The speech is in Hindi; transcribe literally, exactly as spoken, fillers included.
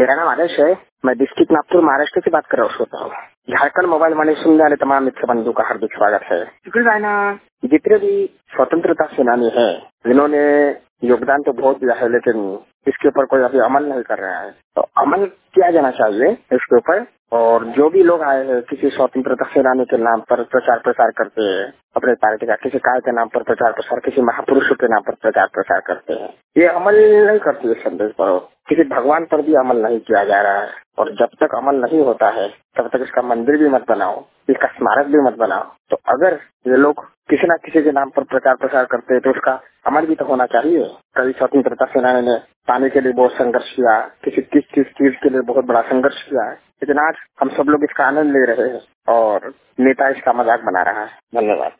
मेरा नाम आदर्श है। मैं डिस्ट्रिक्ट नागपुर महाराष्ट्र से बात कर रहा हूँ। झारखंड मोबाइल वाणी सुनने वाले तमाम मित्र बंधुओं का हार्दिक स्वागत है। जितने भी स्वतंत्रता सेनानी हैं, जिन्होंने योगदान तो बहुत दिया है, लेकिन इसके ऊपर कोई अभी अमल नहीं कर रहा है, तो अमल किया जाना चाहिए इसके ऊपर। और जो भी लोग आए हैं किसी स्वतंत्रता सेनानी के नाम पर प्रचार प्रसार करते हैं, अपने पार्टी का किसी कार्य के नाम पर प्रचार प्रसार, किसी महापुरुषों के नाम पर प्रचार प्रसार करते हैं, ये अमल नहीं करती है संदेश पर। किसी भगवान पर भी अमल नहीं किया जा रहा है, और जब तक अमल नहीं होता है तब तक इसका मंदिर भी मत बनाओ, इसका स्मारक भी मत बनाओ। तो अगर ये लोग किसी न किसी के नाम पर प्रचार प्रसार करते हैं तो उसका अमल भी तो होना चाहिए। कभी स्वतंत्रता सेनानी ने पानी के लिए बहुत संघर्ष किया, किसी किस किस चीज के लिए बहुत बड़ा संघर्ष किया है, लेकिन आज हम सब लोग इसका आनंद ले रहे हैं और नेता इसका मजाक बना रहा है। धन्यवाद।